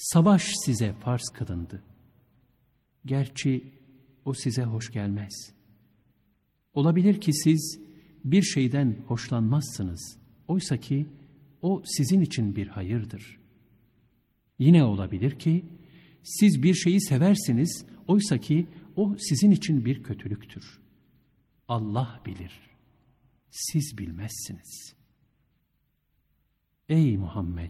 Savaş size farz kılındı. Gerçi o size hoş gelmez. Olabilir ki siz bir şeyden hoşlanmazsınız. Oysa ki o sizin için bir hayırdır. Yine olabilir ki siz bir şeyi seversiniz. Oysa ki o sizin için bir kötülüktür. Allah bilir. Siz bilmezsiniz. Ey Muhammed!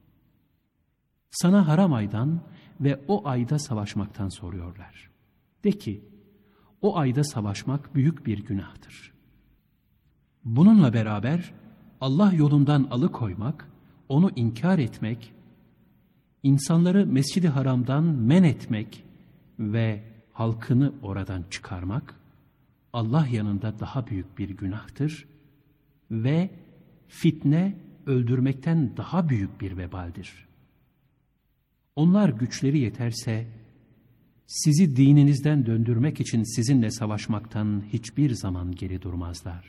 Sana haram aydan ve o ayda savaşmaktan soruyorlar. De ki, o ayda savaşmak büyük bir günahtır. Bununla beraber Allah yolundan alıkoymak, onu inkar etmek, insanları Mescid-i Haram'dan men etmek ve halkını oradan çıkarmak, Allah yanında daha büyük bir günahtır ve fitne öldürmekten daha büyük bir vebaldir. Onlar güçleri yeterse, sizi dininizden döndürmek için sizinle savaşmaktan hiçbir zaman geri durmazlar.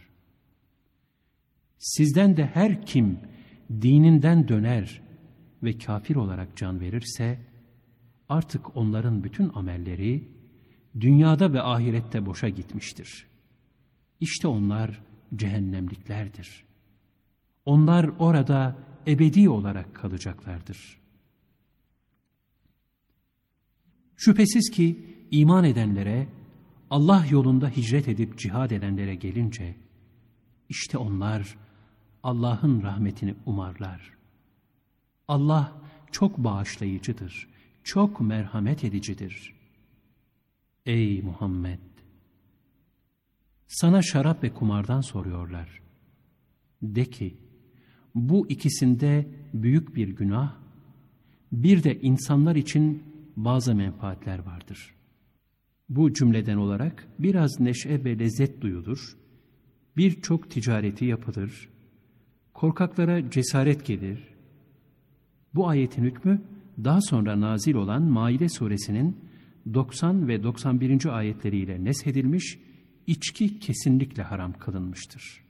Sizden de her kim dininden döner ve kafir olarak can verirse, artık onların bütün amelleri dünyada ve ahirette boşa gitmiştir. İşte onlar cehennemliklerdir. Onlar orada ebedi olarak kalacaklardır. Şüphesiz ki iman edenlere, Allah yolunda hicret edip cihad edenlere gelince, işte onlar Allah'ın rahmetini umarlar. Allah çok bağışlayıcıdır, çok merhamet edicidir. Ey Muhammed! Sana şarap ve kumardan soruyorlar. De ki, bu ikisinde büyük bir günah, bir de insanlar için bazı menfaatler vardır. Bu cümleden olarak biraz neşe ve lezzet duyulur, birçok ticareti yapılır, korkaklara cesaret gelir. Bu ayetin hükmü daha sonra nazil olan Maide suresinin 90 ve 91. ayetleriyle neshedilmiş, içki kesinlikle haram kılınmıştır.